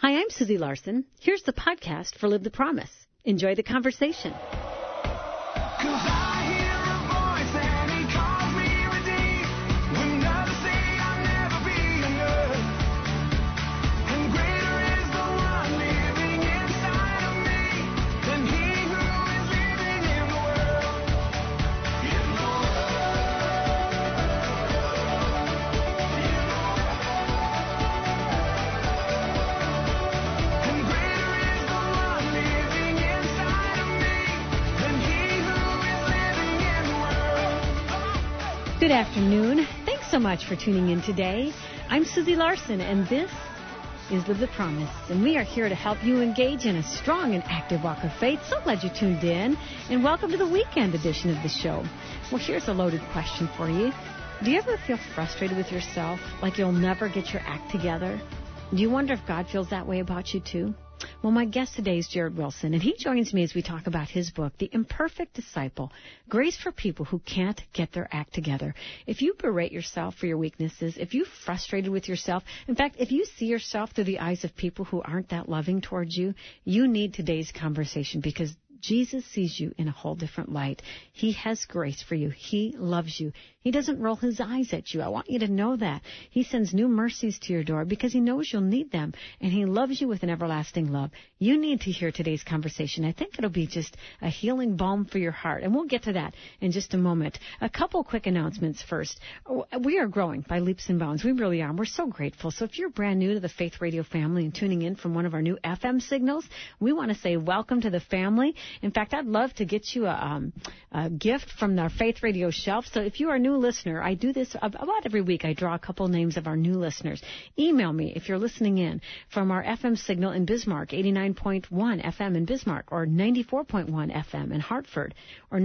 Hi, I'm Susie Larson. Here's the podcast for Live the Promise. Enjoy the conversation. Good afternoon. Thanks so much for tuning in today. I'm Susie Larson, and this is Live the Promise. And we are here to help you engage in a strong and active walk of faith. So glad you tuned in, and welcome to the weekend edition of the show. Well, here's a loaded question for you. Do you ever feel frustrated with yourself, like you'll never get your act together? Do you wonder if God feels that way about you too? Well, my guest today is Jared Wilson, and he joins me as we talk about his book, The Imperfect Disciple, Grace for People Who Can't Get Their Act Together. If you berate yourself for your weaknesses, if you're frustrated with yourself, in fact, if you see yourself through the eyes of people who aren't that loving towards you, you need today's conversation because Jesus sees you in a whole different light. He has grace for you. He loves you. He doesn't roll his eyes at you. I want you to know that. He sends new mercies to your door because he knows you'll need them, and he loves you with an everlasting love. You need to hear today's conversation. I think it'll be just a healing balm for your heart, and we'll get to that in just a moment. A couple quick announcements first. We are growing by leaps and bounds. We really are. We're so grateful. So if you're brand new to the Faith Radio family and tuning in from one of our new FM signals, we want to say welcome to the family. In fact, I'd love to get you a gift from our Faith Radio shelf. So if you are a new listener, I do this about every week. I draw a couple names of our new listeners. Email me if you're listening in from our FM signal in Bismarck, 89.1 FM in Bismarck, or 94.1 FM in Hartford, or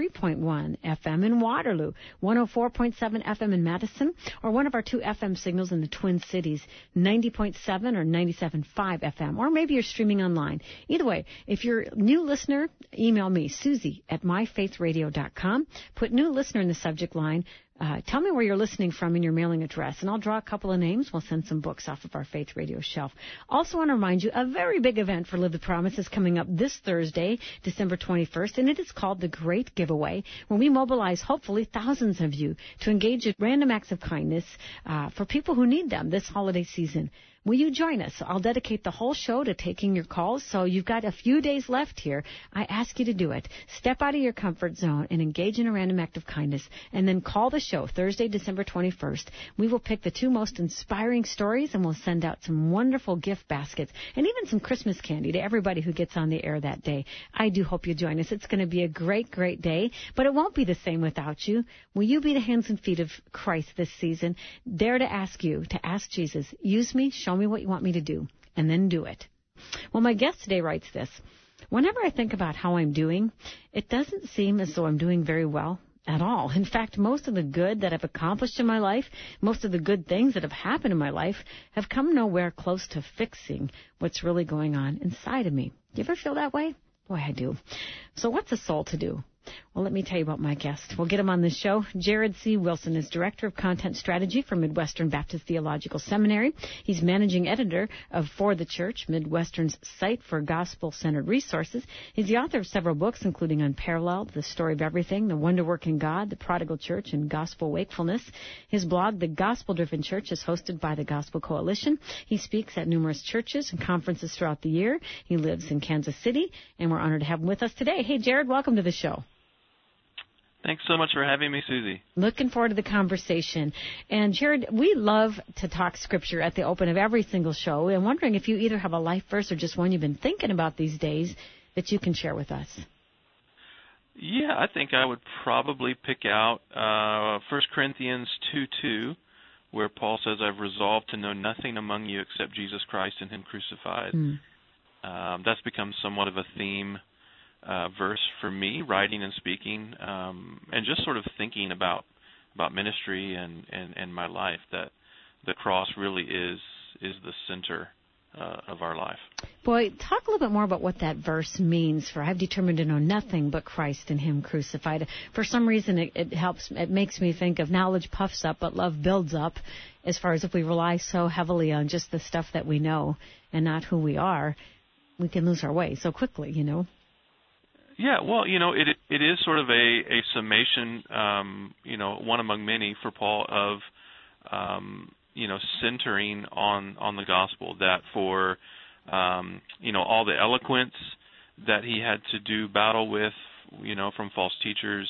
93.1 FM in Waterloo, 104.7 FM in Madison, or one of our two FM signals in the Twin Cities, 90.7 or 97.5 FM, or maybe you're streaming online. Either way, if you're a new listener, email me, Susie at myfaithradio.com. Put new listener in the subject line. Tell me where you're listening from and your mailing address, and I'll draw a couple of names. We'll send some books off of our Faith Radio shelf. Also want to remind you, a very big event for Live the Promise is coming up this Thursday, December 21st, and it is called The Great Giveaway, when we mobilize, hopefully, thousands of you to engage in random acts of kindness for people who need them this holiday season. Will you join us? I'll dedicate the whole show to taking your calls, so you've got a few days left here. I ask you to do it. Step out of your comfort zone and engage in a random act of kindness, and then call the show Thursday, December 21st. We will pick the two most inspiring stories, and we'll send out some wonderful gift baskets and even some Christmas candy to everybody who gets on the air that day. I do hope you join us. It's going to be a great, great day, but it won't be the same without you. Will you be the hands and feet of Christ this season? Dare to ask Jesus, use me, show me what you want me to do, and then do it. Well, my guest today writes this. Whenever I think about how I'm doing, it doesn't seem as though I'm doing very well at all. In fact, most of the good that I've accomplished in my life, most of the good things that have happened in my life have come nowhere close to fixing what's really going on inside of me. Do you ever feel that way? Boy, I do. So what's a soul to do? Well, let me tell you about my guest. We'll get him on the show. Jared C. Wilson is Director of Content Strategy for Midwestern Baptist Theological Seminary. He's Managing Editor of For the Church, Midwestern's site for gospel-centered resources. He's the author of several books, including Unparalleled, The Story of Everything, The Wonder-Working God, The Prodigal Church, and Gospel Wakefulness. His blog, The Gospel-Driven Church, is hosted by the Gospel Coalition. He speaks at numerous churches and conferences throughout the year. He lives in Kansas City, and we're honored to have him with us today. Hey, Jared, welcome to the show. Thanks so much for having me, Susie. Looking forward to the conversation. And, Jared, we love to talk Scripture at the open of every single show. I'm wondering if you either have a life verse or just one you've been thinking about these days that you can share with us. Yeah, I think I would probably pick out 1 Corinthians 2:2, where Paul says, I've resolved to know nothing among you except Jesus Christ and Him crucified. That's become somewhat of a theme verse for me, writing and speaking, and just sort of thinking about ministry and my life, that the cross really is the center of our life. Boy, talk a little bit more about what that verse means. For I've determined to know nothing but Christ and Him crucified. For some reason, it makes me think of knowledge puffs up, but love builds up. As far as if we rely so heavily on just the stuff that we know and not who we are, we can lose our way so quickly, Yeah, well, it is sort of a summation, one among many for Paul of, centering on the gospel, that for, all the eloquence that he had to do battle with, from false teachers,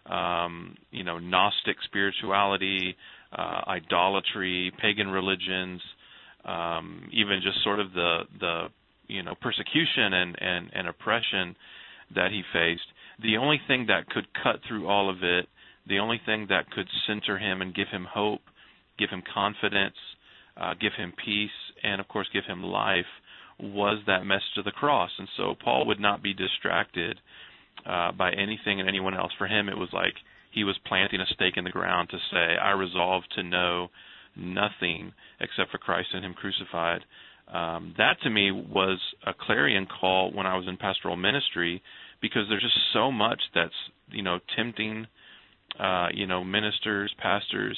Gnostic spirituality, idolatry, pagan religions, even just sort of the persecution and oppression that he faced. The only thing that could cut through all of it, the only thing that could center him and give him hope, give him confidence, give him peace, and of course give him life, was that message of the cross. And so Paul would not be distracted by anything and anyone else. For him, it was like he was planting a stake in the ground to say, I resolve to know nothing except for Christ and Him crucified. That to me was a clarion call when I was in pastoral ministry, because there's just so much that's, tempting, ministers, pastors,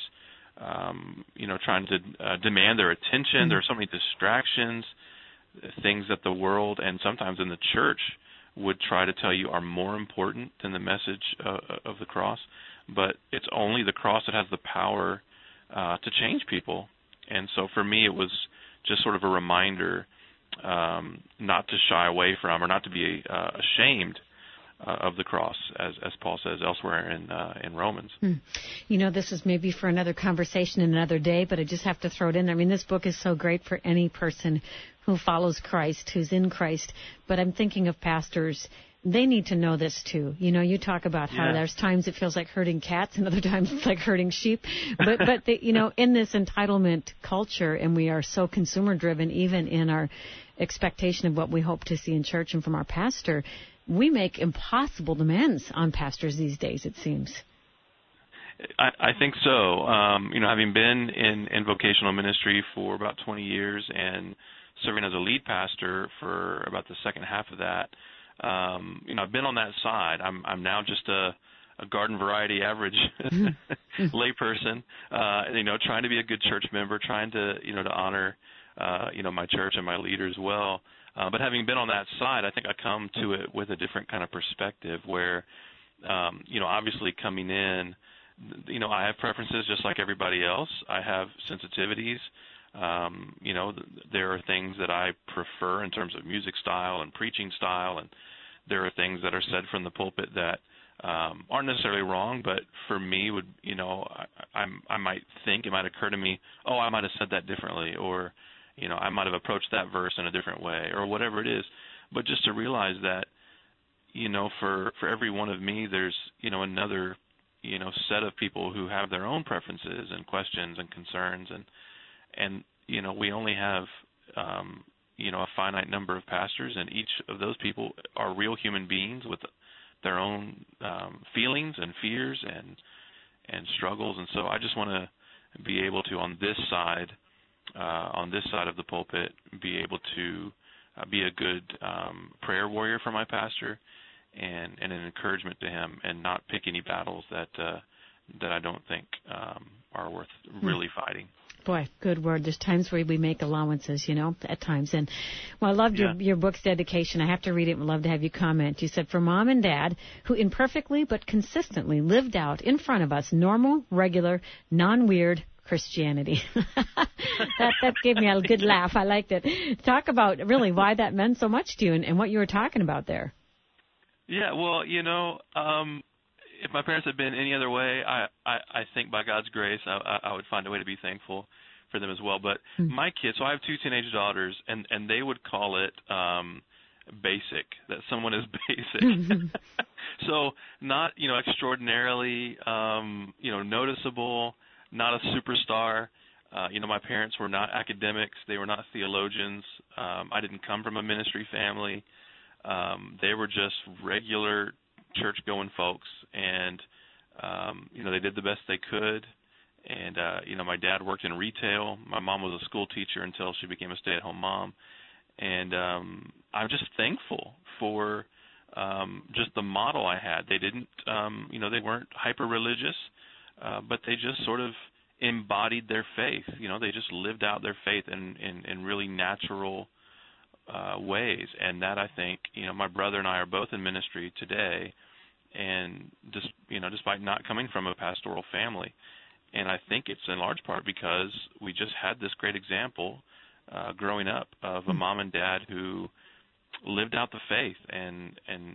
trying to demand their attention. Mm-hmm. There are so many distractions, things that the world and sometimes in the church would try to tell you are more important than the message of the cross. But it's only the cross that has the power to change people. And so for me, it was just sort of a reminder not to shy away from, or not to be ashamed of the cross, as Paul says elsewhere in Romans. This is maybe for another conversation in another day, but I just have to throw it in there. I mean, this book is so great for any person who follows Christ, who's in Christ. But I'm thinking of pastors. They need to know this too. You talk about how there's times it feels like herding cats, and other times it's like herding sheep. But in this entitlement culture, and we are so consumer driven, even in our expectation of what we hope to see in church and from our pastor, we make impossible demands on pastors these days, it seems. I think so. Having been in vocational ministry for about 20 years and serving as a lead pastor for about the second half of that, I've been on that side. I'm now just a garden variety average layperson, trying to be a good church member, trying to honor my church and my leaders well. But having been on that side, I think I come to it with a different kind of perspective where, obviously coming in, I have preferences just like everybody else. I have sensitivities. There are things that I prefer in terms of music style and preaching style, and there are things that are said from the pulpit that aren't necessarily wrong, but for me would, I might think, it might occur to me, I might have said that differently, or, I might have approached that verse in a different way, or whatever it is. But just to realize that, for every one of me, there's, another, set of people who have their own preferences and questions and concerns, and we only have, a finite number of pastors, and each of those people are real human beings with their own feelings and fears and struggles. And so I just want to be able to, on this side of the pulpit, be able to be a good prayer warrior for my pastor and an encouragement to him, and not pick any battles that I don't think are worth really fighting. Boy, good word. There's times where we make allowances, at times. And I loved your book's dedication. I have to read it and would love to have you comment. You said, for Mom and Dad, who imperfectly but consistently lived out in front of us normal, regular, non-weird Christianity. that gave me a good laugh. I liked it. Talk about really why that meant so much to you and what you were talking about there. Yeah, well, if my parents had been any other way, I think by God's grace, I would find a way to be thankful for them as well. But my kids, so I have two teenage daughters, and they would call it basic, that someone is basic. So not, extraordinarily, noticeable, not a superstar. My parents were not academics. They were not theologians. I didn't come from a ministry family. They were just regular church-going folks, and they did the best they could. And my dad worked in retail. My mom was a school teacher until she became a stay-at-home mom. And I'm just thankful for just the model I had. They didn't, they weren't hyper-religious, but they just sort of embodied their faith. They just lived out their faith in really natural ways. And that, I think, my brother and I are both in ministry today, and just, despite not coming from a pastoral family. And I think it's in large part because we just had this great example growing up of a mom and dad who lived out the faith and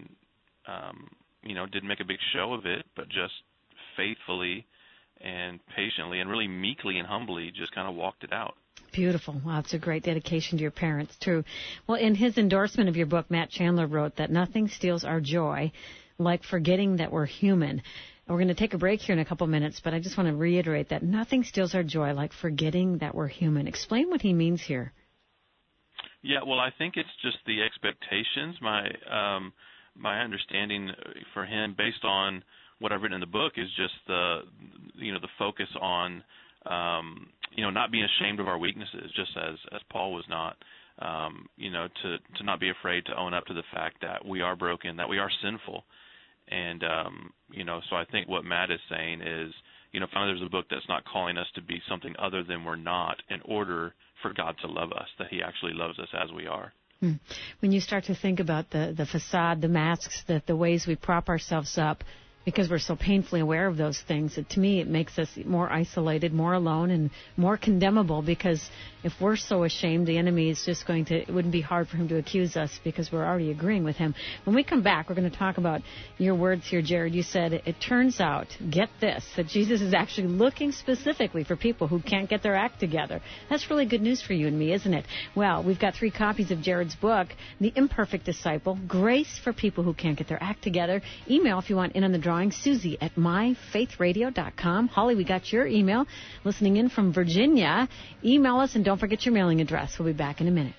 didn't make a big show of it, but just faithfully and patiently and really meekly and humbly just kind of walked it out. Beautiful. Wow, it's a great dedication to your parents, too. Well, in his endorsement of your book, Matt Chandler wrote that nothing steals our joy like forgetting that we're human. We're going to take a break here in a couple minutes, but I just want to reiterate that nothing steals our joy like forgetting that we're human. Explain what he means here. Yeah, well, I think it's just the expectations. My understanding for him, based on what I've written in the book, is just the focus on not being ashamed of our weaknesses, just as Paul was not. To not be afraid to own up to the fact that we are broken, that we are sinful. And, so I think what Matt is saying is, finally there's a book that's not calling us to be something other than we're not in order for God to love us, that he actually loves us as we are. When you start to think about the facade, the masks, the ways we prop ourselves up, because we're so painfully aware of those things, to me it makes us more isolated, more alone, and more condemnable, because if we're so ashamed, the enemy is just it wouldn't be hard for him to accuse us because we're already agreeing with him. When we come back, we're going to talk about your words here, Jared. You said, it turns out, get this, that Jesus is actually looking specifically for people who can't get their act together. That's really good news for you and me, isn't it? Well, we've got 3 copies of Jared's book, The Imperfect Disciple, Grace for People Who Can't Get Their Act Together. Email if you want in on the drawing, Susie at myfaithradio.com. Holly, we got your email. Listening in from Virginia. Email us and don't forget your mailing address. We'll be back in a minute.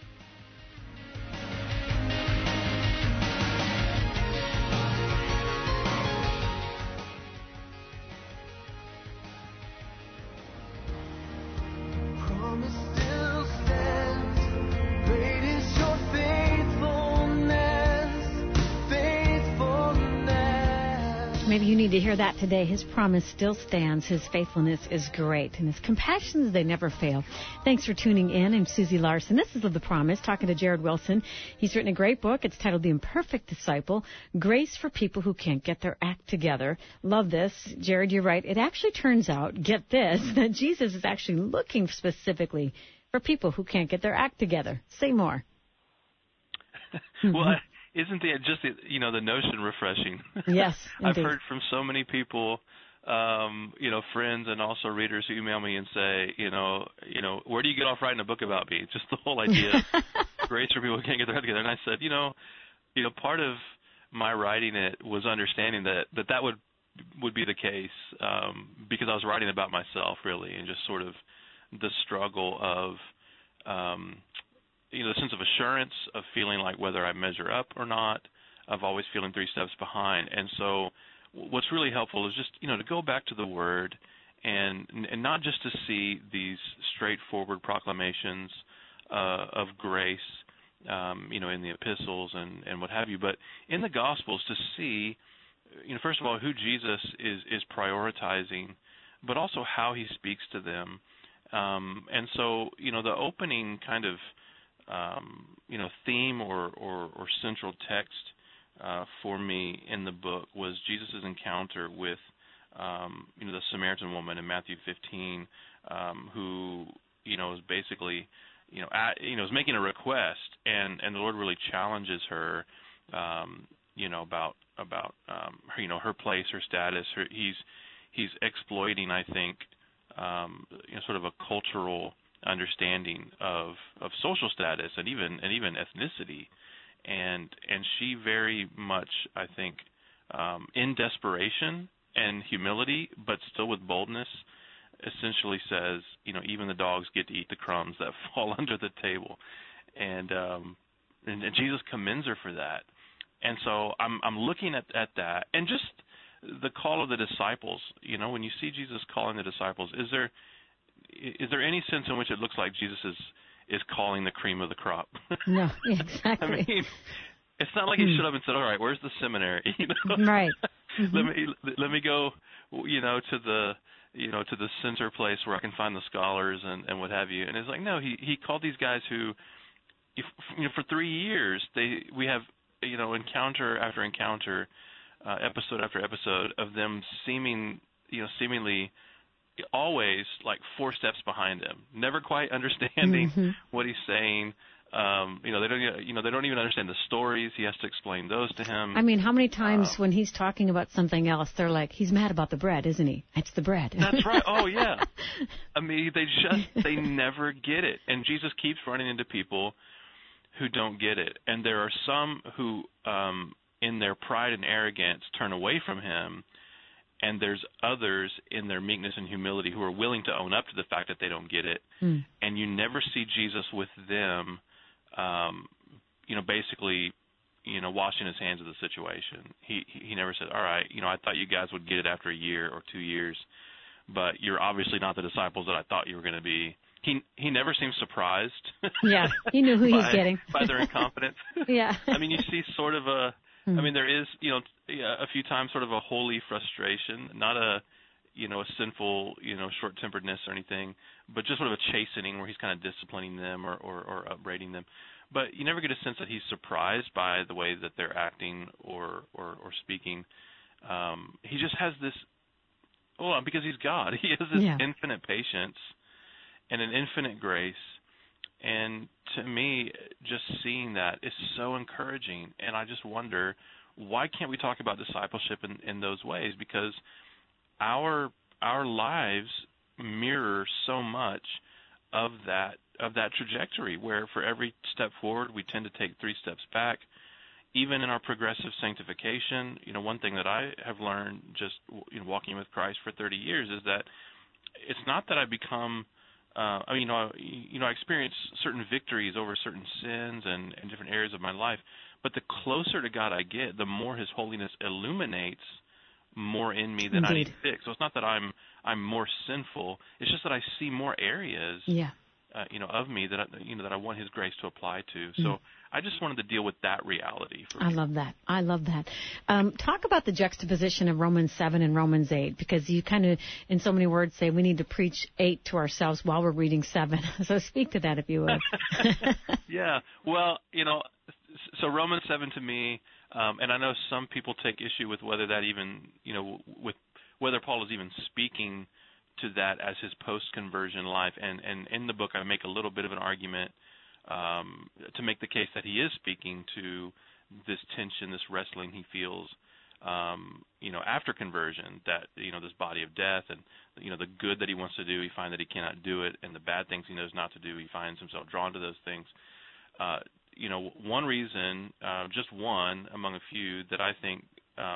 Maybe you need to hear that today. His promise still stands. His faithfulness is great. And his compassions, they never fail. Thanks for tuning in. I'm Susie Larson. This is Live the Promise, talking to Jared Wilson. He's written a great book. It's titled The Imperfect Disciple, Grace for People Who Can't Get Their Act Together. Love this. Jared, you're right. It actually turns out, get this, that Jesus is actually looking specifically for people who can't get their act together. Say more. Well, isn't the notion refreshing? Yes, I've heard from so many people, friends and also readers who email me and say, where do you get off writing a book about me? Just the whole idea of grace for people who can't get their head together. And I said, part of my writing it was understanding that would be the case, because I was writing about myself really, and just sort of the struggle of the sense of assurance of feeling like whether I measure up or not, of always feeling 3 steps behind. And so what's really helpful is just, to go back to the Word and not just to see these straightforward proclamations of grace, in the epistles and what have you, but in the Gospels to see, first of all, who Jesus is prioritizing, but also how he speaks to them. And so, the opening kind of theme or central text for me in the book was Jesus' encounter with the Samaritan woman in Matthew 15, who is basically is making a request, and the Lord really challenges her about her place, her status. He's exploiting, I think, sort of a cultural understanding of social status and even ethnicity, and she very much, I think, in desperation and humility, but still with boldness, essentially says, even the dogs get to eat the crumbs that fall under the table, and Jesus commends her for that. And so I'm looking at that, and just the call of the disciples. When you see Jesus calling the disciples, is there any sense in which it looks like Jesus is calling the cream of the crop. No, exactly. I mean, it's not like he showed up and said, "All right, where's the seminary?" Right. Let me go, to the center place where I can find the scholars and what have you. And it's like, no, he called these guys who, for 3 years we have encounter after encounter, episode after episode of them seemingly always like 4 steps behind him, never quite understanding what he's saying. They don't even understand the stories. He has to explain those to him. I mean, how many times when he's talking about something else, they're like, he's mad about the bread, isn't he? It's the bread. That's right. Oh, yeah. I mean, they never get it. And Jesus keeps running into people who don't get it. And there are some who, in their pride and arrogance, turn away from him. And there's others in their meekness and humility who are willing to own up to the fact that they don't get it. And you never see Jesus with them, basically, washing his hands of the situation. He never said, all right, I thought you guys would get it after a year or 2 years, but you're obviously not the disciples that I thought you were going to be. He never seems surprised. Yeah, he knew who he was getting. By their incompetence. Yeah. I mean, you see sort of there is, a few times sort of a holy frustration, not a sinful, short-temperedness or anything, but just sort of a chastening where he's kind of disciplining them or upbraiding them. But you never get a sense that he's surprised by the way that they're acting or speaking. He just has this, because he's God, he has this infinite patience and an infinite grace. And to me, just seeing that is so encouraging. And I just wonder, why can't we talk about discipleship in those ways? Because our lives mirror so much of that trajectory, where for every step forward we tend to take 3 steps back. Even in our progressive sanctification, one thing that I have learned just walking with Christ for 30 years is that it's not that I become I experience certain victories over certain sins and different areas of my life, but the closer to God I get, the more His holiness illuminates more in me than I need to fix. So it's not that I'm more sinful. It's just that I see more areas, of me that I want His grace to apply to. So I just wanted to deal with that reality. I love that. Talk about the juxtaposition of Romans 7 and Romans 8, because you kind of, in so many words, say we need to preach 8 to ourselves while we're reading 7. So speak to that, if you would. Yeah. Well, so Romans 7 to me, and I know some people take issue with whether that even, with whether Paul is even speaking to that as his post-conversion life. And in the book, I make a little bit of an argument to make the case that he is speaking to this tension, this wrestling he feels, after conversion, that, this body of death and, the good that he wants to do, he finds that he cannot do it, and the bad things he knows not to do, he finds himself drawn to those things. One reason, just one among a few, that I think,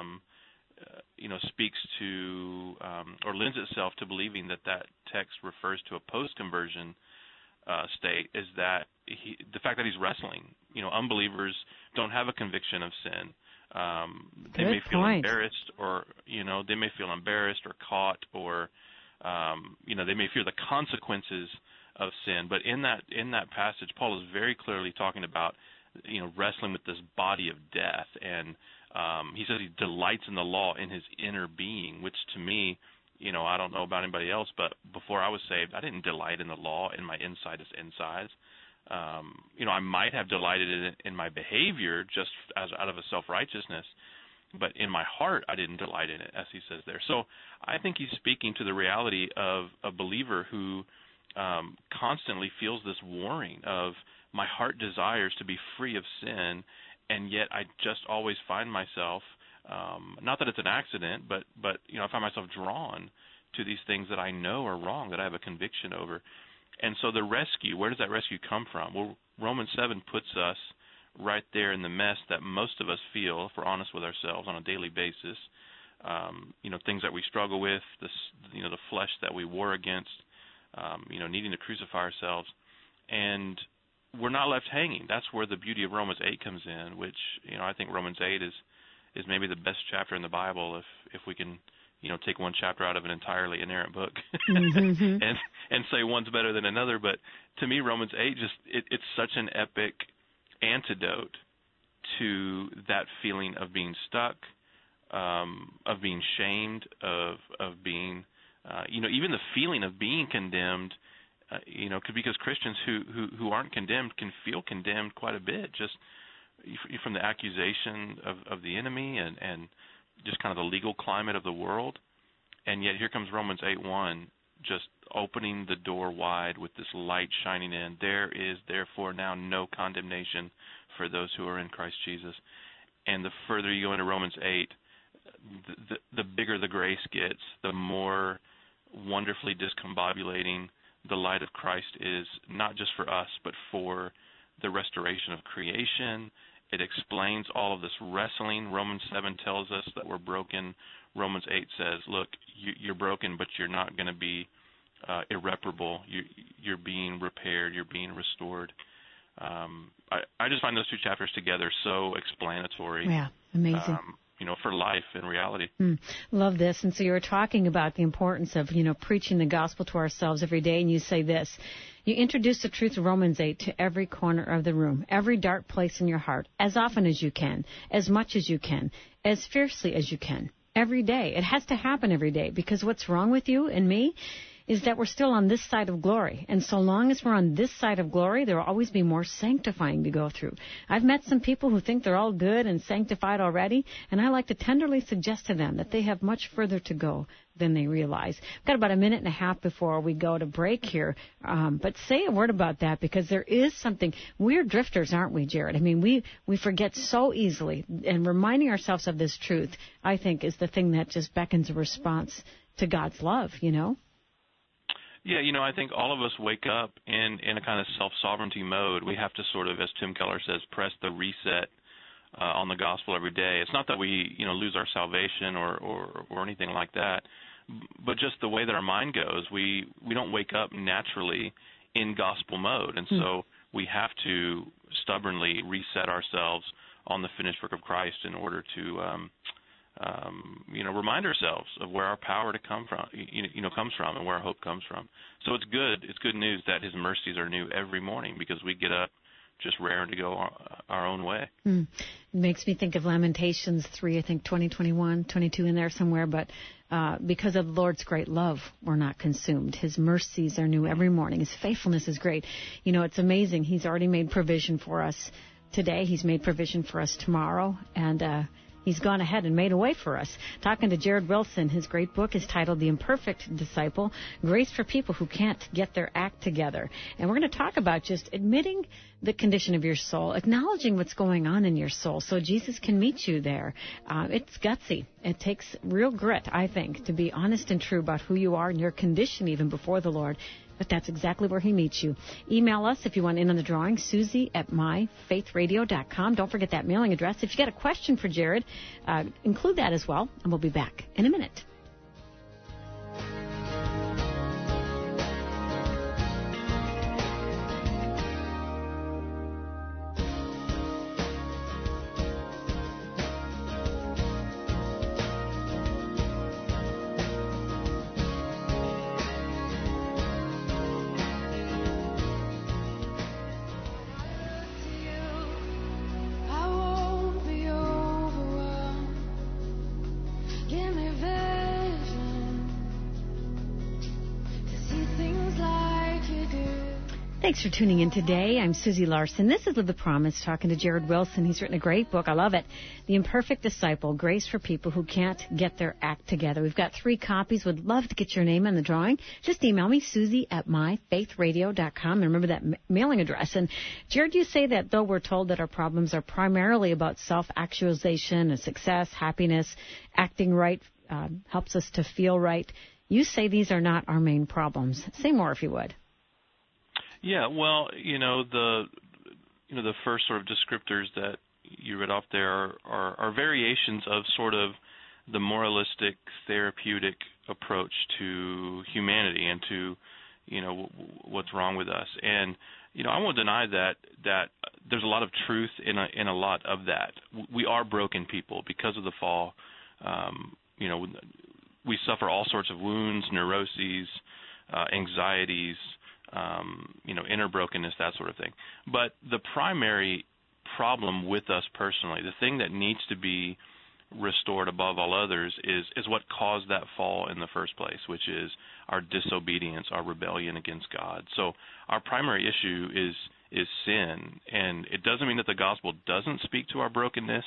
speaks to or lends itself to believing that text refers to a post-conversion state is that the fact that he's wrestling. Unbelievers don't have a conviction of sin. They may feel embarrassed, or they may feel embarrassed or caught, or they may fear the consequences of sin. But in that passage, Paul is very clearly talking about wrestling with this body of death, and he says he delights in the law in his inner being, which to me, I don't know about anybody else, but before I was saved, I didn't delight in the law in my insides. I might have delighted in my behavior just out of a self-righteousness, but in my heart I didn't delight in it, as he says there. So I think he's speaking to the reality of a believer who constantly feels this warring of, my heart desires to be free of sin, and yet I just always find myself, not that it's an accident, but I find myself drawn to these things that I know are wrong, that I have a conviction over. And so the rescue, where does that rescue come from? Well, Romans 7 puts us right there in the mess that most of us feel, if we're honest with ourselves, on a daily basis. Things that we struggle with, the flesh that we war against, needing to crucify ourselves. And we're not left hanging. That's where the beauty of Romans 8 comes in, which, I think Romans 8 is maybe the best chapter in the Bible if we can take one chapter out of an entirely inerrant book Mm-hmm. and say one's better than another. But to me, Romans 8 it's such an epic antidote to that feeling of being stuck, of being shamed, of being, even the feeling of being condemned. Because Christians who aren't condemned can feel condemned quite a bit, just from the accusation of the enemy and just kind of the legal climate of the world. And yet here comes Romans 8:1, just opening the door wide with this light shining in. There is therefore now no condemnation for those who are in Christ Jesus. And the further you go into Romans 8, the bigger the grace gets, the more wonderfully discombobulating the light of Christ is, not just for us, but for the restoration of creation. It explains all of this wrestling. Romans 7 tells us that we're broken. Romans 8 says, look, you're broken, but you're not going to be irreparable. You're being repaired. You're being restored. I just find those two chapters together so explanatory. Yeah, amazing. For life and reality. Love this. And so you were talking about the importance of, preaching the gospel to ourselves every day, and you say this. You introduce the truth of Romans 8 to every corner of the room, every dark place in your heart, as often as you can, as much as you can, as fiercely as you can, every day. It has to happen every day, because what's wrong with you and me is that we're still on this side of glory. And so long as we're on this side of glory, there will always be more sanctifying to go through. I've met some people who think they're all good and sanctified already, and I like to tenderly suggest to them that they have much further to go than they realize. We've got about a minute and a half before we go to break here, but say a word about that, because there is something. We're drifters, aren't we, Jared? I mean, we forget so easily, and reminding ourselves of this truth, I think, is the thing that just beckons a response to God's love, Yeah, I think all of us wake up in a kind of self-sovereignty mode. We have to sort of, as Tim Keller says, press the reset on the gospel every day. It's not that we, lose our salvation or anything like that, but just the way that our mind goes, we don't wake up naturally in gospel mode. And so we have to stubbornly reset ourselves on the finished work of Christ in order to remind ourselves of where our power comes from and where our hope comes from. So it's good. It's good news that His mercies are new every morning, because we get up just raring to go our own way. It makes me think of Lamentations 3, I think 20, 21, 22 in there somewhere. But because of the Lord's great love, we're not consumed. His mercies are new every morning. His faithfulness is great. It's amazing. He's already made provision for us today. He's made provision for us tomorrow. And He's gone ahead and made a way for us. Talking to Jared Wilson, his great book is titled The Imperfect Disciple, Grace for People Who Can't Get Their Act Together. And we're going to talk about just admitting the condition of your soul, acknowledging what's going on in your soul so Jesus can meet you there. It's gutsy. It takes real grit, I think, to be honest and true about who you are and your condition even before the Lord. But that's exactly where He meets you. Email us if you want in on the drawing, Susie@myfaithradio.com. Don't forget that mailing address. If you got a question for Jared, include that as well, and we'll be back in a minute. Thanks for tuning in today. I'm Susie Larson. This is Live the Promise, talking to Jared Wilson. He's written a great book. I love it. The Imperfect Disciple, Grace for People Who Can't Get Their Act Together. We've got 3 copies. Would love to get your name in the drawing. Just email me, Susie@myfaithradio.com. And remember that mailing address. And Jared, you say that though we're told that our problems are primarily about self-actualization and success, happiness, acting right, helps us to feel right, you say these are not our main problems. Say more if you would. Yeah, well, the first sort of descriptors that you read off there are variations of sort of the moralistic, therapeutic approach to humanity and to, what's wrong with us. And, I won't deny that there's a lot of truth in a lot of that. We are broken people because of the fall. we suffer all sorts of wounds, neuroses, anxieties, inner brokenness, that sort of thing. But the primary problem with us personally, the thing that needs to be restored above all others is what caused that fall in the first place, which is our disobedience, our rebellion against God. So our primary issue is sin, and it doesn't mean that the gospel doesn't speak to our brokenness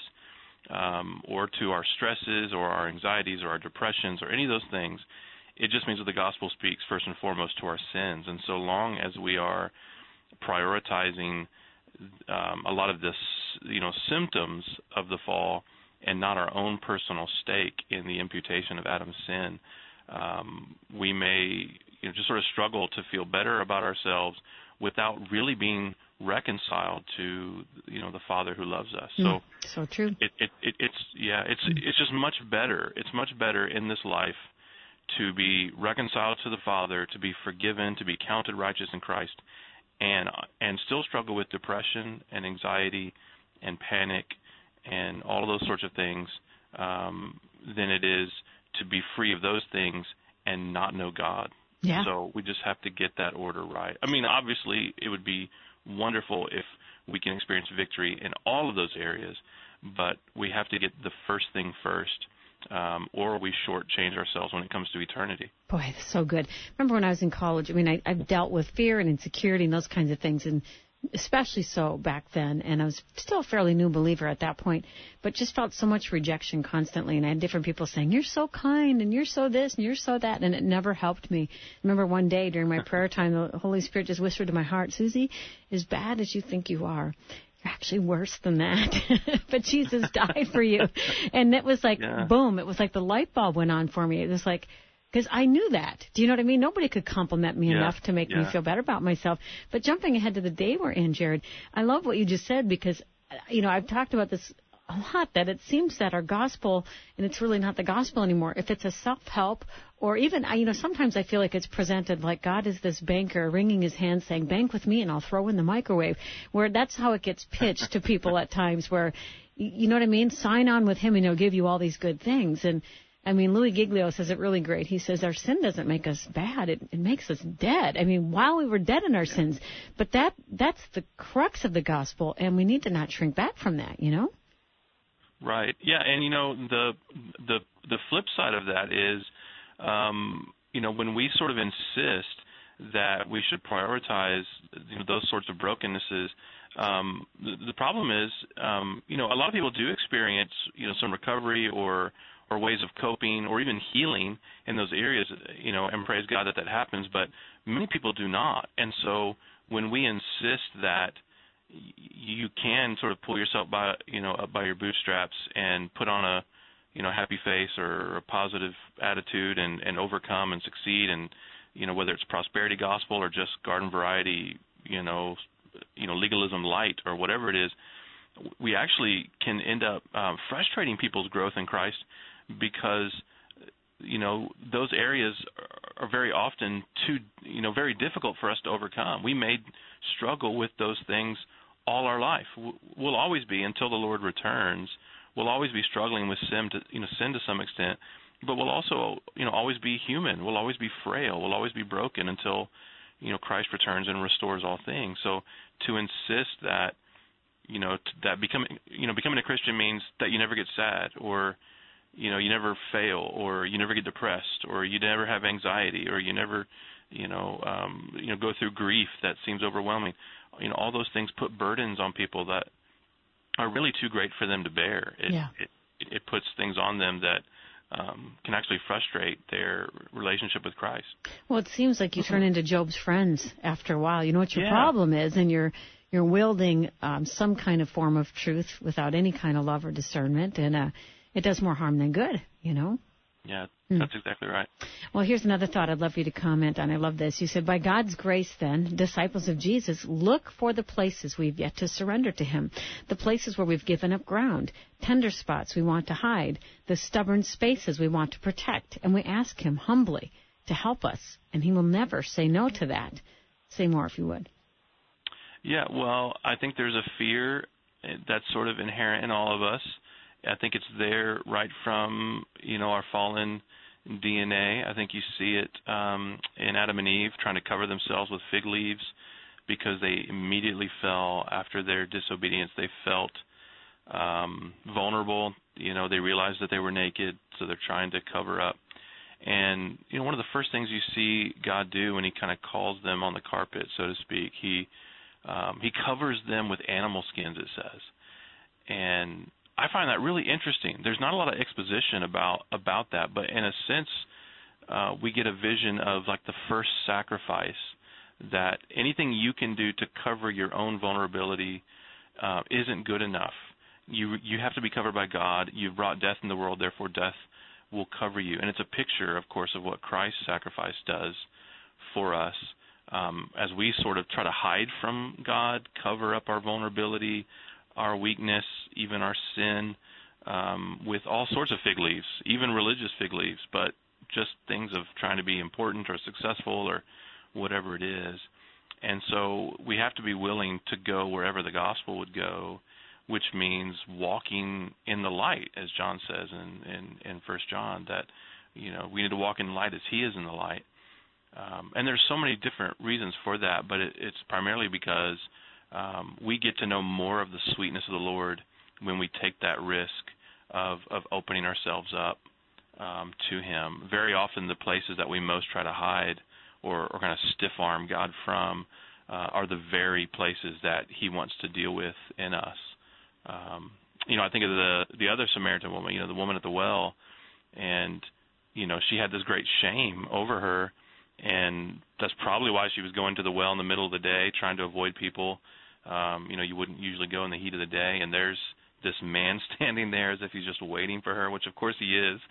or to our stresses or our anxieties or our depressions or any of those things. It just means that the gospel speaks first and foremost to our sins. And so long as we are prioritizing a lot of this, symptoms of the fall and not our own personal stake in the imputation of Adam's sin, we may just sort of struggle to feel better about ourselves without really being reconciled to the Father who loves us. So true. It's just much better. It's much better in this life to be reconciled to the Father, to be forgiven, to be counted righteous in Christ, and still struggle with depression and anxiety and panic and all of those sorts of things, than it is to be free of those things and not know God. Yeah. So we just have to get that order right. I mean, obviously, it would be wonderful if we can experience victory in all of those areas, but we have to get the first thing first, or we shortchange ourselves when it comes to eternity. Boy, that's so good. Remember when I was in college, I've dealt with fear and insecurity and those kinds of things, and especially so back then, and I was still a fairly new believer at that point, but just felt so much rejection constantly, and I had different people saying, you're so kind, and you're so this, and you're so that, and it never helped me. I remember one day during my prayer time, the Holy Spirit just whispered to my heart, Susie, as bad as you think you are, you're actually worse than that. But Jesus died for you. And it was like, boom, it was like the light bulb went on for me. It was like, because I knew that. Do you know what I mean? Nobody could compliment me enough to make me feel better about myself. But jumping ahead to the day we're in, Jared, I love what you just said because, I've talked about this a lot, that it seems that our gospel, and it's really not the gospel anymore, if it's a self-help or even, sometimes I feel like it's presented like God is this banker wringing his hands saying, bank with me and I'll throw in the microwave, where that's how it gets pitched to people at times where, you know what I mean? Sign on with him and he'll give you all these good things. And Louis Giglio says it really great. He says our sin doesn't make us bad. It makes us dead. While we were dead in our sins. But that's the crux of the gospel, and we need to not shrink back from that, Right. Yeah, and, the flip side of that is, when we sort of insist that we should prioritize, those sorts of brokennesses, the problem is, a lot of people do experience, some recovery or ways of coping or even healing in those areas, and praise God that happens, but many people do not. And so when we insist that you can sort of pull yourself by your bootstraps and put on a, happy face or a positive attitude and overcome and succeed, and, whether it's prosperity gospel or just garden variety, legalism light or whatever it is, we actually can end up frustrating people's growth in Christ because, those areas are very often very difficult for us to overcome. We may struggle with those things all our life. We'll always be, until the Lord returns, we'll always be struggling with sin to some extent, but we'll also, always be human. We'll always be frail. We'll always be broken until, Christ returns and restores all things. So to insist that, that becoming a Christian means that you never get sad, or you never fail, or you never get depressed, or you never have anxiety, or you never, go through grief that seems overwhelming. All those things put burdens on people that are really too great for them to bear. It puts things on them that can actually frustrate their relationship with Christ. Well, it seems like you turn into Job's friends after a while. You know what your problem is, and you're wielding some kind of form of truth without any kind of love or discernment, and it does more harm than good, Yeah, that's exactly right. Well, here's another thought I'd love you to comment on. I love this. You said, by God's grace, then, disciples of Jesus, look for the places we've yet to surrender to him, the places where we've given up ground, tender spots we want to hide, the stubborn spaces we want to protect, and we ask him humbly to help us, and he will never say no to that. Say more, if you would. Yeah, well, I think there's a fear that's sort of inherent in all of us. I think it's there right from, our fallen DNA. I think you see it in Adam and Eve trying to cover themselves with fig leaves because they immediately fell after their disobedience. They felt vulnerable. They realized that they were naked, so they're trying to cover up. And, one of the first things you see God do when he kind of calls them on the carpet, so to speak, he covers them with animal skins, it says. And I find that really interesting. There's not a lot of exposition about that, but in a sense, we get a vision of like the first sacrifice, that anything you can do to cover your own vulnerability isn't good enough. You have to be covered by God. You've brought death in the world, therefore death will cover you. And it's a picture, of course, of what Christ's sacrifice does for us as we sort of try to hide from God, cover up our vulnerability, our weakness, even our sin, with all sorts of fig leaves, even religious fig leaves, but just things of trying to be important or successful or whatever it is. And so we have to be willing to go wherever the gospel would go, which means walking in the light, as John says in 1 John, that we need to walk in the light as he is in the light. And there's so many different reasons for that, but it's primarily because we get to know more of the sweetness of the Lord when we take that risk of opening ourselves up to him. Very often the places that we most try to hide or kind of stiff-arm God from are the very places that he wants to deal with in us. I think of the other Samaritan woman, the woman at the well, and, she had this great shame over her, and that's probably why she was going to the well in the middle of the day, trying to avoid people. You wouldn't usually go in the heat of the day, and there's this man standing there as if he's just waiting for her, which of course he is,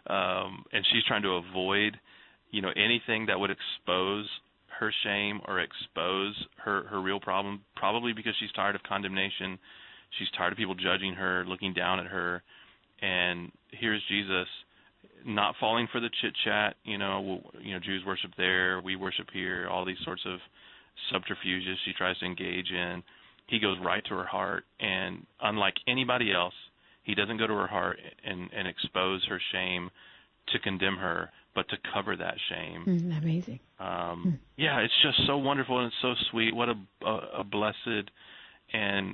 and she's trying to avoid, anything that would expose her shame or expose her real problem, probably because she's tired of condemnation. She's tired of people judging her, looking down at her. And here's Jesus not falling for the chit-chat, Jews worship there, we worship here, all these sorts of subterfuges she tries to engage in. He goes right to her heart, and unlike anybody else, he doesn't go to her heart and expose her shame to condemn her, but to cover that shame. Amazing. Yeah, it's just so wonderful and it's so sweet. What a blessed and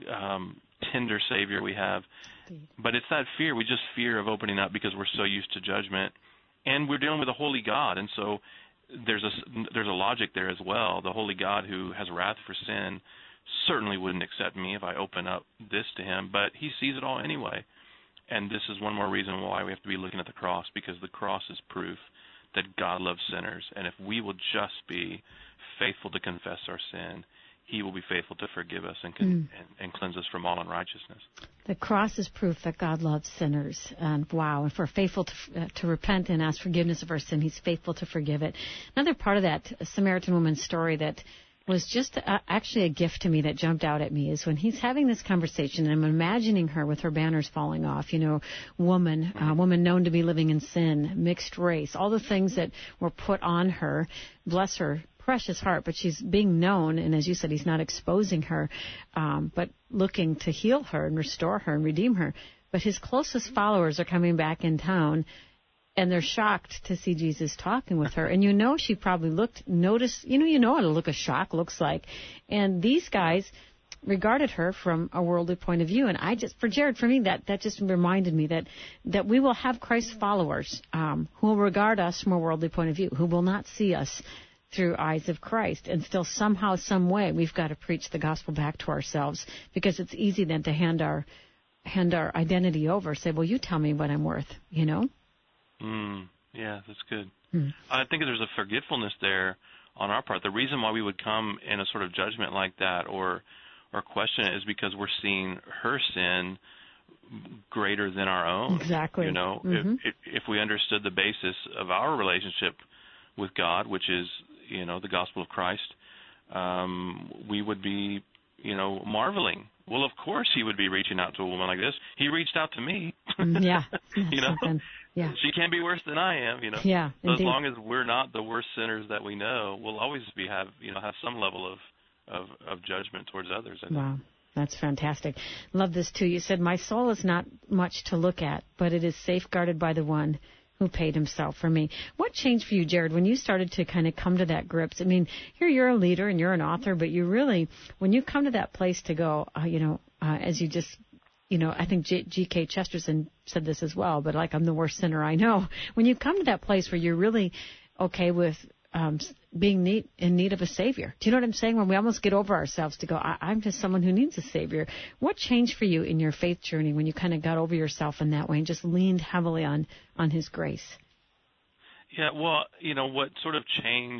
tender Savior we have. Indeed. But it's that fear. We just fear of opening up because we're so used to judgment, and we're dealing with a holy God, and so there's a logic there as well. The holy God who has wrath for sin certainly wouldn't accept me if I open up this to him, but he sees it all anyway. And this is one more reason why we have to be looking at the cross, because the cross is proof that God loves sinners, and if we will just be faithful to confess our sin, he will be faithful to forgive us and cleanse us from all unrighteousness. The cross is proof that God loves sinners. And wow, if we're faithful to repent and ask forgiveness of our sin, he's faithful to forgive it. Another part of that Samaritan woman's story that was just actually a gift to me that jumped out at me is when he's having this conversation, and I'm imagining her with her banners falling off, woman known to be living in sin, mixed race, all the things that were put on her. Bless her precious heart, but she's being known, and as you said, he's not exposing her, but looking to heal her and restore her and redeem her. But his closest followers are coming back in town, and they're shocked to see Jesus talking with her. And she probably noticed what a look of shock looks like. And these guys regarded her from a worldly point of view. And for me, that just reminded me that we will have Christ's followers who will regard us from a worldly point of view, who will not see us through eyes of Christ. And still somehow, some way, we've got to preach the gospel back to ourselves, because it's easy then to hand our identity over, say, well, you tell me what I'm worth, Yeah, that's good. I think there's a forgetfulness there on our part. The reason why we would come in a sort of judgment like that or question it is because we're seeing her sin greater than our own. Exactly. If we understood the basis of our relationship with God, which is, the gospel of Christ, we would be, marveling. Well, of course he would be reaching out to a woman like this. He reached out to me. Yeah. Yeah. She can't be worse than I am, Yeah, so as long as we're not the worst sinners that we know, we'll always have some level of judgment towards others. I think. Wow, that's fantastic. Love this too. You said, my soul is not much to look at, but it is safeguarded by the one who paid himself for me. What changed for you, Jared, when you started to kind of come to that grips? I mean, here you're a leader and you're an author, but you really, when you come to that place to go, as you just, I think G.K. Chesterton said this as well, but like, I'm the worst sinner I know. When you come to that place where you're really okay with being in need of a Savior. Do you know what I'm saying? When we almost get over ourselves to go, I'm just someone who needs a Savior. What changed for you in your faith journey when you kind of got over yourself in that way and just leaned heavily on His grace? Yeah, well, what sort of changed,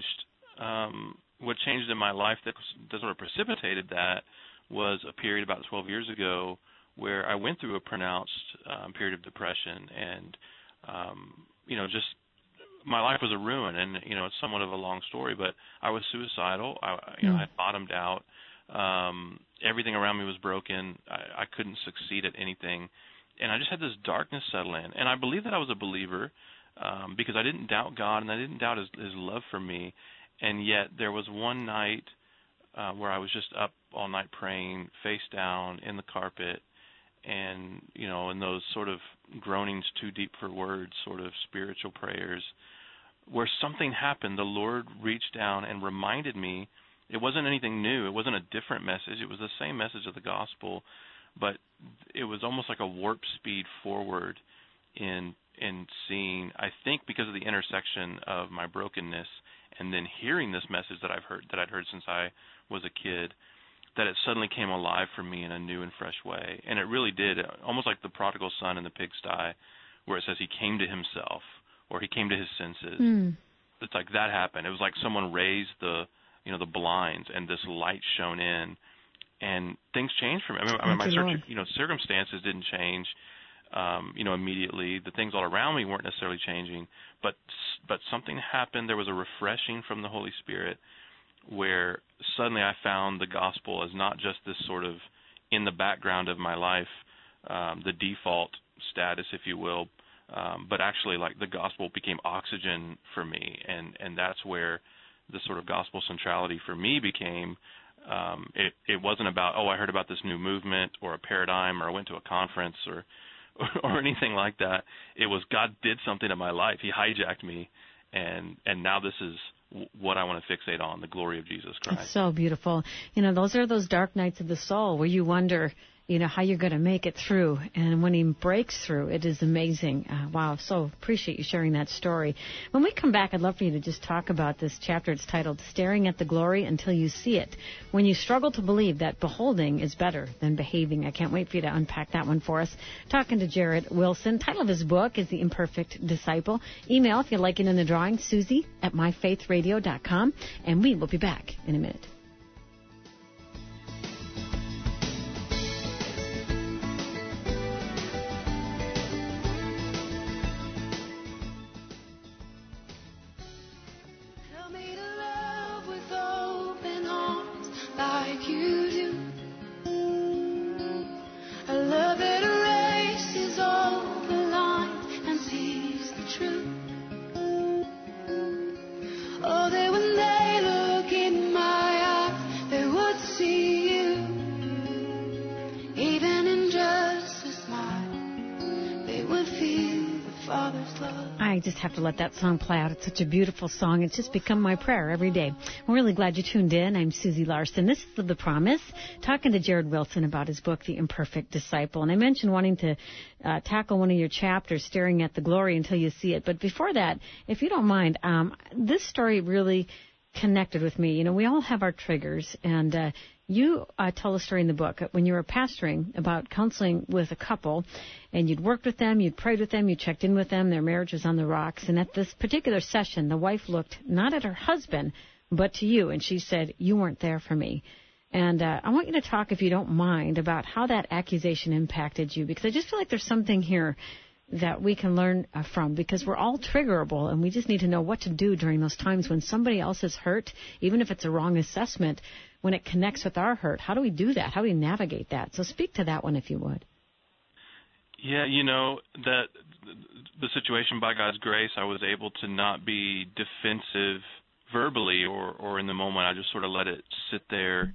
what changed in my life that sort of precipitated that was a period about 12 years ago where I went through a pronounced period of depression and, just my life was a ruin, and it's somewhat of a long story, but I was suicidal. I had bottomed out. Everything around me was broken. I couldn't succeed at anything, and I just had this darkness settle in. And I believe that I was a believer because I didn't doubt God, and I didn't doubt His love for me. And yet there was one night where I was just up all night praying, face down in the carpet, and in those sort of groanings too deep for words, sort of spiritual prayers, where something happened. The Lord reached down and reminded me. It wasn't anything new. It wasn't a different message. It was the same message of the gospel, but it was almost like a warp speed forward in seeing, I think because of the intersection of my brokenness and then hearing this message that I'd heard since I was a kid, that it suddenly came alive for me in a new and fresh way. And it really did, almost like the prodigal son in the pigsty, where it says he came to himself, or he came to his senses. It's like that happened. It was like someone raised the blinds, and this light shone in, and things changed for me. I mean my circumstances didn't change, immediately. The things all around me weren't necessarily changing, but something happened. There was a refreshing from the Holy Spirit, where suddenly I found the gospel as not just this sort of in the background of my life, the default status, if you will, but actually like the gospel became oxygen for me, and that's where the sort of gospel centrality for me became. It wasn't about, I heard about this new movement or a paradigm, or I went to a conference or anything like that. It was God did something in my life. He hijacked me, and now this is what I want to fixate on, the glory of Jesus Christ. It's so beautiful. Those are those dark nights of the soul where you wonder, how you're going to make it through. And when He breaks through, it is amazing. Wow, so appreciate you sharing that story. When we come back, I'd love for you to just talk about this chapter. It's titled, Staring at the Glory Until You See It. When you struggle to believe that beholding is better than behaving. I can't wait for you to unpack that one for us. Talking to Jared Wilson. Title of his book is The Imperfect Disciple. Email, if you'd like it in the drawing, Susie@myfaithradio.com. And we will be back in a minute. I just have to let that song play out. It's such a beautiful song. It's just become my prayer every day. I'm really glad you tuned in. I'm Susie Larson. This is The Promise, talking to Jared Wilson about his book, The Imperfect Disciple. And I mentioned wanting to tackle one of your chapters, Staring at the Glory Until You See It. But before that, if you don't mind, this story really connected with me. We all have our triggers, and you tell a story in the book when you were pastoring about counseling with a couple, and you'd worked with them, you'd prayed with them, you checked in with them, their marriage was on the rocks, and at this particular session, the wife looked not at her husband, but to you, and she said, "You weren't there for me." And I want you to talk, if you don't mind, about how that accusation impacted you, because I just feel like there's something here that we can learn from, because we're all triggerable, and we just need to know what to do during those times when somebody else is hurt, even if it's a wrong assessment, when it connects with our hurt. How do we do that? How do we navigate that? So speak to that one, if you would. Yeah, that the situation, by God's grace, I was able to not be defensive verbally or in the moment. I just sort of let it sit there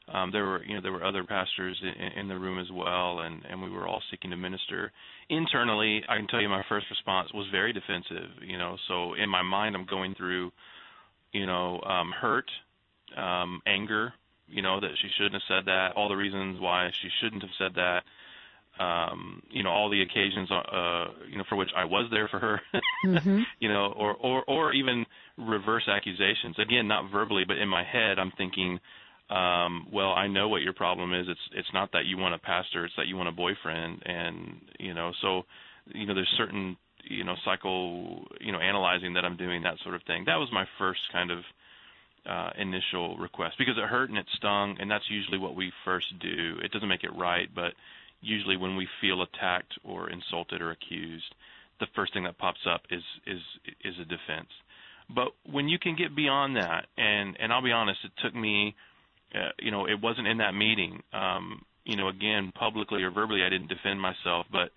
There were other pastors in the room as well, and we were all seeking to minister. Internally, I can tell you my first response was very defensive. So in my mind, I'm going through, hurt, anger, that she shouldn't have said that, all the reasons why she shouldn't have said that, all the occasions, for which I was there for her, Mm-hmm. or even reverse accusations. Again, not verbally, but in my head, I'm thinking, well, I know what your problem is. It's not that you want a pastor, it's that you want a boyfriend, and so there's certain analyzing that I'm doing, that sort of thing. That was my first kind of initial request, because it hurt and it stung, and that's usually what we first do. It doesn't make it right, but usually when we feel attacked or insulted or accused, the first thing that pops up is a defense. But when you can get beyond that, and I'll be honest, it took me, it wasn't in that meeting. Again, publicly or verbally, I didn't defend myself, but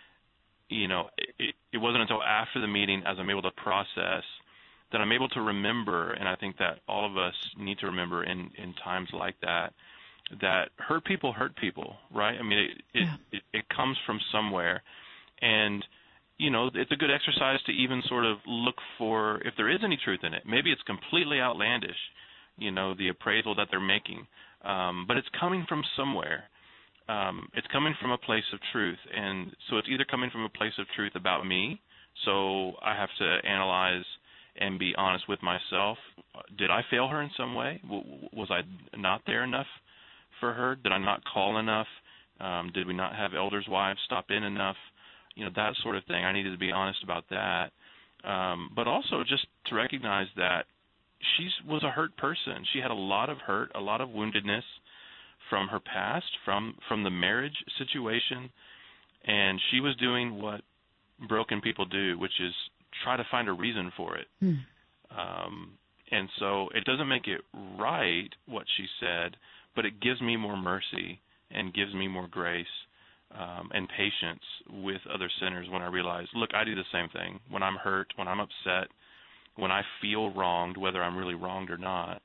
it wasn't until after the meeting, as I'm able to process, that I'm able to remember, and I think that all of us need to remember in times like that hurt people, right? I mean, it comes from somewhere, and it's a good exercise to even sort of look for if there is any truth in it. Maybe it's completely outlandish, the appraisal that they're making, but it's coming from somewhere. It's coming from a place of truth, and so it's either coming from a place of truth about me, so I have to analyze and be honest with myself. Did I fail her in some way? Was I not there enough for her? Did I not call enough? Did we not have elders' wives stop in enough? That sort of thing. I needed to be honest about that. But also just to recognize that she was a hurt person. She had a lot of hurt, a lot of woundedness from her past, from the marriage situation, and she was doing what broken people do, which is try to find a reason for it. And so it doesn't make it right what she said, but it gives me more mercy and gives me more grace and patience with other sinners when I realize, look, I do the same thing. When I'm hurt, when I'm upset, when I feel wronged, whether I'm really wronged or not,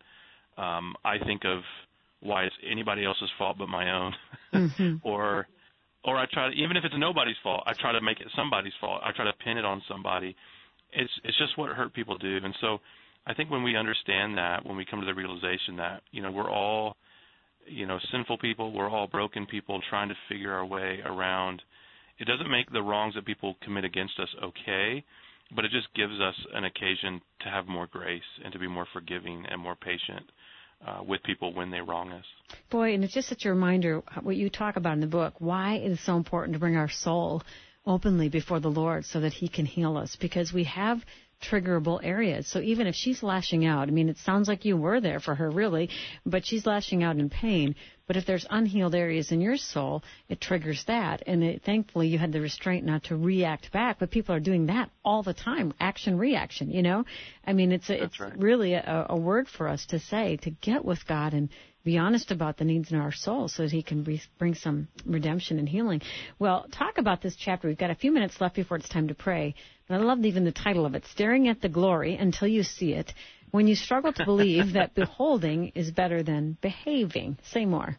I think of why it's anybody else's fault but my own. Mm-hmm. Or I try to, even if it's nobody's fault, I try to make it somebody's fault. I try to pin it on somebody. It's just what hurt people do. And so I think when we understand that, when we come to the realization that, we're all, sinful people, we're all broken people trying to figure our way around, it doesn't make the wrongs that people commit against us okay, but it just gives us an occasion to have more grace and to be more forgiving and more patient with people when they wrong us. Boy, and it's just such a reminder, what you talk about in the book, why it is so important to bring our soul openly before the Lord so that He can heal us, because we have triggerable areas. So even if she's lashing out, I mean, it sounds like you were there for her, really, but she's lashing out in pain. But if there's unhealed areas in your soul, it triggers that. And thankfully, you had the restraint not to react back. But people are doing that all the time, action, reaction, I mean, it's right. Really a word for us to say, to get with God and be honest about the needs in our soul so that He can bring some redemption and healing. Well, talk about this chapter. We've got a few minutes left before it's time to pray. But I love even the title of it, Staring at the Glory Until You See It, when you struggle to believe that beholding is better than behaving. Say more.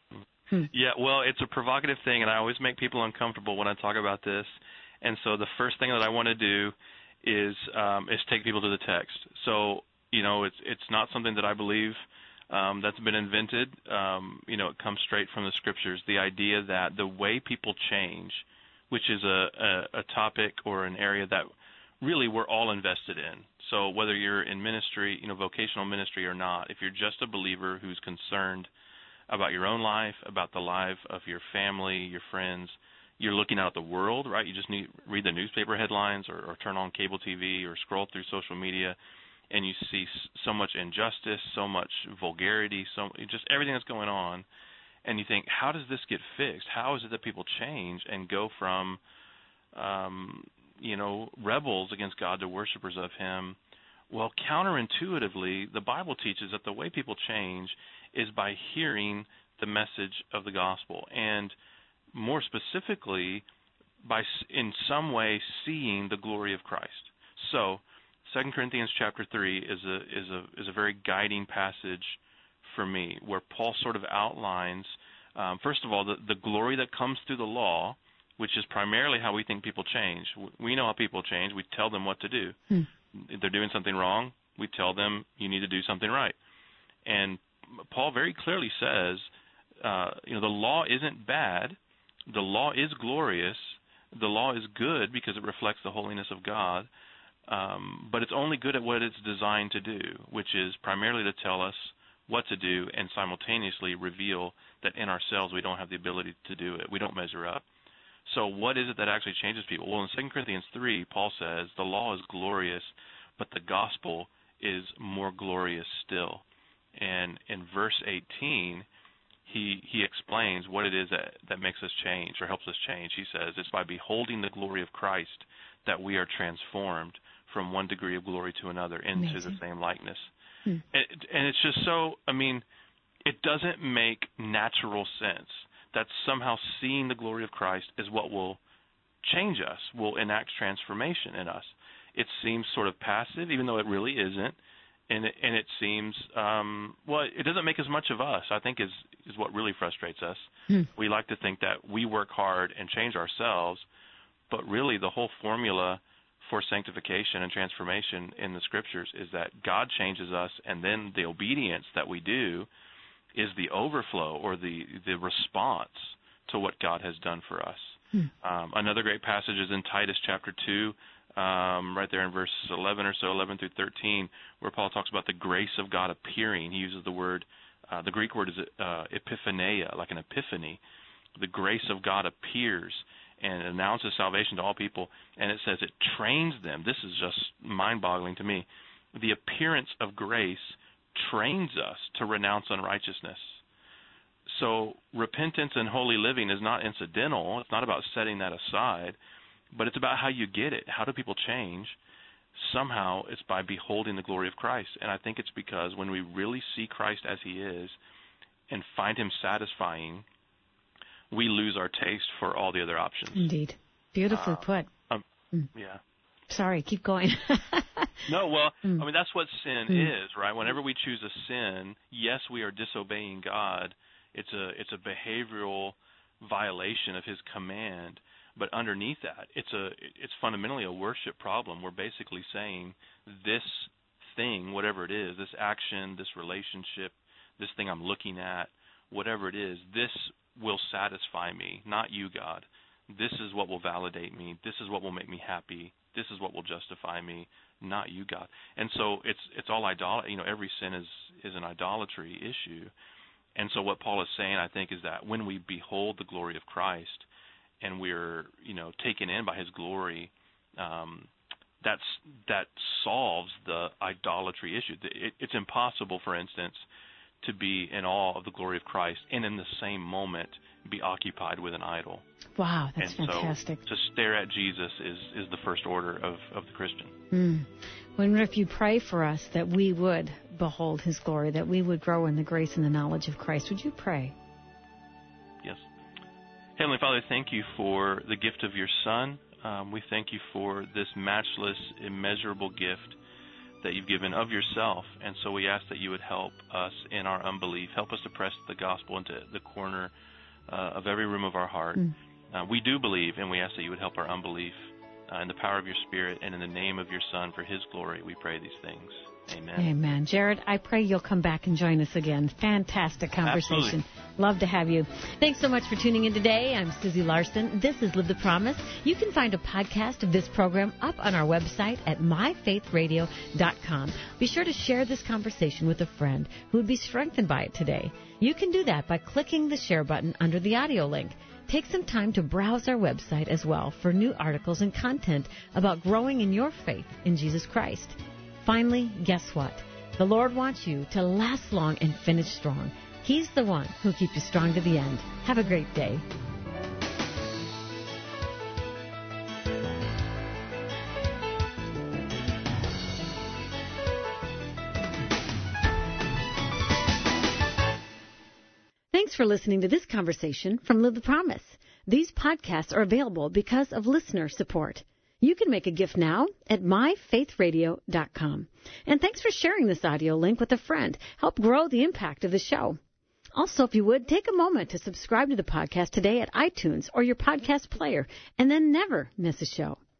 Yeah, well, it's a provocative thing, and I always make people uncomfortable when I talk about this. And so the first thing that I want to do is take people to the text. So, it's not something that I believe that's been invented. It comes straight from the Scriptures, the idea that the way people change, which is a topic or an area that really we're all invested in. So whether you're in ministry, vocational ministry or not, if you're just a believer who's concerned about your own life, about the life of your family, your friends, you're looking out at the world, right? You just need read the newspaper headlines or turn on cable TV or scroll through social media, and you see so much injustice, so much vulgarity, just everything that's going on. And you think, how does this get fixed? How is it that people change and go from, rebels against God to worshipers of Him? Well, counterintuitively, the Bible teaches that the way people change is by hearing the message of the gospel, and more specifically, by in some way seeing the glory of Christ. So, 2 Corinthians chapter 3 is a very guiding passage for me, where Paul sort of outlines, first of all, the glory that comes through the law, which is primarily how we think people change. We know how people change. We tell them what to do. If they're doing something wrong, we tell them you need to do something right. And Paul very clearly says, the law isn't bad. The law is glorious. The law is good because it reflects the holiness of God. But it's only good at what it's designed to do, which is primarily to tell us what to do and simultaneously reveal that in ourselves we don't have the ability to do it. We don't measure up. So what is it that actually changes people? Well, in 2 Corinthians 3, Paul says the law is glorious, but the gospel is more glorious still. And in verse 18, he explains what it is that makes us change or helps us change. He says it's by beholding the glory of Christ that we are transformed from one degree of glory to another into the same likeness. And it's just so, it doesn't make natural sense that somehow seeing the glory of Christ is what will change us, will enact transformation in us. It seems sort of passive, even though it really isn't. And it seems, it doesn't make as much of us, I think, is what really frustrates us. We like to think that we work hard and change ourselves, but really the whole formula for sanctification and transformation in the Scriptures is that God changes us, and then the obedience that we do is the overflow or the response to what God has done for us. Another great passage is in Titus chapter 2, right there in verses 11 or so, 11 through 13, where Paul talks about the grace of God appearing. He uses the word, the Greek word is epiphaneia, like an epiphany. The grace of God appears and announces salvation to all people, and it says it trains them. This is just mind-boggling to me. The appearance of grace trains us to renounce unrighteousness. So repentance and holy living is not incidental. It's not about setting that aside, but it's about how you get it. How do people change? Somehow it's by beholding the glory of Christ. And I think it's because when we really see Christ as he is and find him satisfying, we lose our taste for all the other options. Indeed. Beautifully put. Yeah. Sorry, keep going. No, well, that's what sin is, right? Whenever we choose a sin, yes, we are disobeying God. It's a behavioral violation of his command. But underneath that, it's fundamentally a worship problem. We're basically saying this thing, whatever it is, this action, this relationship, this thing I'm looking at, whatever it is, this will satisfy me, not you, God. This is what will validate me. This is what will make me happy. This is what will justify me, not you, God. And so it's all idolatry. Every sin is an idolatry issue. And so what Paul is saying, I think, is that when we behold the glory of Christ and we're, taken in by his glory, that solves the idolatry issue. It's impossible, for instance, to be in awe of the glory of Christ and in the same moment be occupied with an idol. Wow, that's fantastic. So to stare at Jesus is the first order of the Christian. Wonder if you pray for us that we would behold his glory, that we would grow in the grace and the knowledge of Christ. Would you pray? Yes. Heavenly Father, thank you for the gift of your Son. We thank you for this matchless, immeasurable gift that you've given of yourself. And so we ask that you would help us in our unbelief. Help us to press the gospel into the corner of every room of our heart. We do believe, and we ask that you would help our unbelief in the power of your Spirit and in the name of your Son for his glory. We pray these things. Amen. Amen. Jared, I pray you'll come back and join us again. Fantastic conversation. Absolutely. Love to have you. Thanks so much for tuning in today. I'm Susie Larson. This is Live the Promise. You can find a podcast of this program up on our website at myfaithradio.com. Be sure to share this conversation with a friend who would be strengthened by it today. You can do that by clicking the share button under the audio link. Take some time to browse our website as well for new articles and content about growing in your faith in Jesus Christ. Finally, guess what? The Lord wants you to last long and finish strong. He's the one who'll keep you strong to the end. Have a great day. Thanks for listening to this conversation from Live the Promise. These podcasts are available because of listener support. You can make a gift now at myfaithradio.com. And thanks for sharing this audio link with a friend. Help grow the impact of the show. Also, if you would, take a moment to subscribe to the podcast today at iTunes or your podcast player, and then never miss a show.